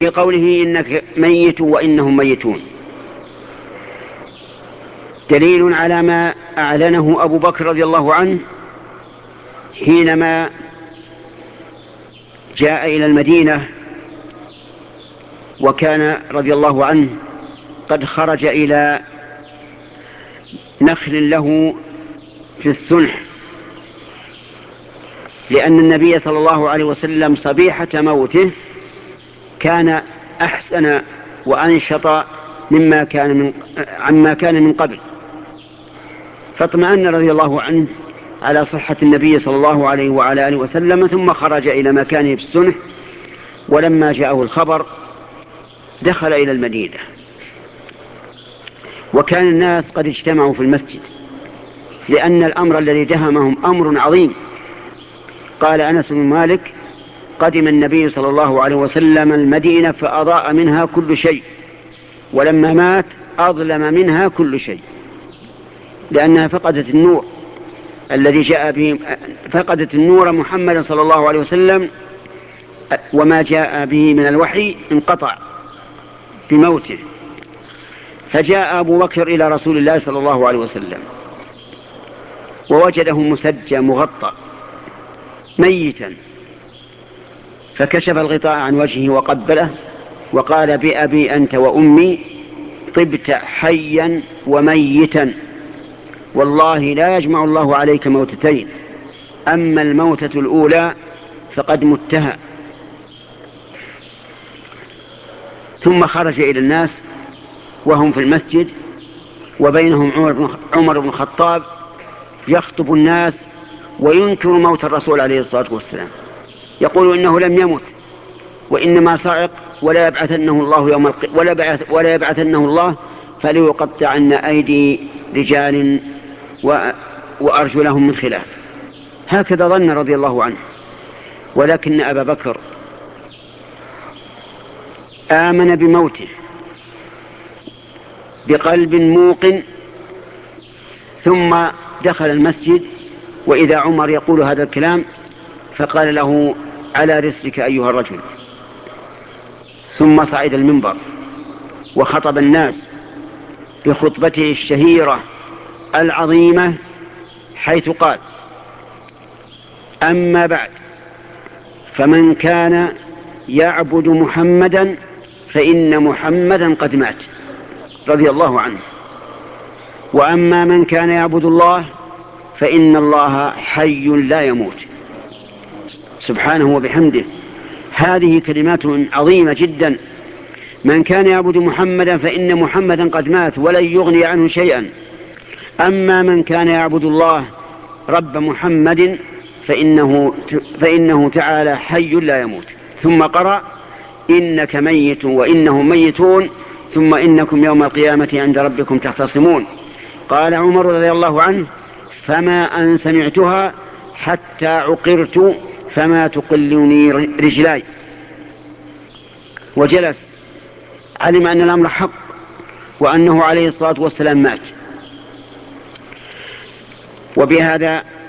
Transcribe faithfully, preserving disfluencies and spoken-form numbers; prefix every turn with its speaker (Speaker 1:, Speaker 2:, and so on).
Speaker 1: في قوله إنك ميت وإنهم ميتون دليل على ما أعلنه أبو بكر رضي الله عنه حينما جاء إلى المدينة، وكان رضي الله عنه قد خرج إلى نخل له في السنح، لأن النبي صلى الله عليه وسلم صبيحة موته كان أحسن وأنشط مما كان من عما كان من قبل، فاطمأن رضي الله عنه على صحة النبي صلى الله عليه وعلى آله وسلم، ثم خرج إلى مكانه في السنح. ولما جاءه الخبر دخل إلى المدينة، وكان الناس قد اجتمعوا في المسجد، لأن الأمر الذي دهمهم أمر عظيم. قال أنس بن مالك: قدم النبي صلى الله عليه وسلم المدينة فأضاء منها كل شيء، ولما مات أظلم منها كل شيء، لأنها فقدت النور الذي جاء به، فقدت النور محمد صلى الله عليه وسلم، وما جاء به من الوحي انقطع بموته. فجاء أبو بكر إلى رسول الله صلى الله عليه وسلم ووجده مسجى مغطى ميتا، فكشف الغطاء عن وجهه وقبله وقال: بأبي أنت وأمي طبت حيا وميتا، والله لا يجمع الله عليك موتتين، أما الموتة الأولى فقد متها. ثم خرج إلى الناس وهم في المسجد، وبينهم عمر بن الخطاب يخطب الناس وينكر موت الرسول عليه الصلاة والسلام، يقول إنه لم يمت وإنما صعق، ولا يبعثنه الله يوم الق... ولا, بعث... ولا يبعثنه الله فليقطعن أيدي رجال و... وأرجلهم من خلاف. هكذا ظن رضي الله عنه. ولكن أبا بكر آمن بموته بقلب موقن، ثم دخل المسجد وإذا عمر يقول هذا الكلام، فقال له: على رسلك أيها الرجل. ثم صعد المنبر وخطب الناس بخطبته الشهيرة العظيمة، حيث قال: أما بعد، فمن كان يعبد محمدا فإن محمدا قد مات، رضي الله عنه، وأما من كان يعبد الله فإن الله حي لا يموت. سبحانه وبحمده. هذه كلمات عظيمة جدا. من كان يعبد محمدا فإن محمدا قد مات ولن يغني عنه شيئا، أما من كان يعبد الله رب محمد فإنه, فإنه تعالى حي لا يموت. ثم قرأ: إنك ميت وإنهم ميتون ثم إنكم يوم القيامة عند ربكم تختصمون. قال عمر رضي الله عنه: فما أن سمعتها حتى عقرت فما تقلني رجلاي. وجلس، علم أن الأمر حق وأنه عليه الصلاة والسلام مات. وبهذا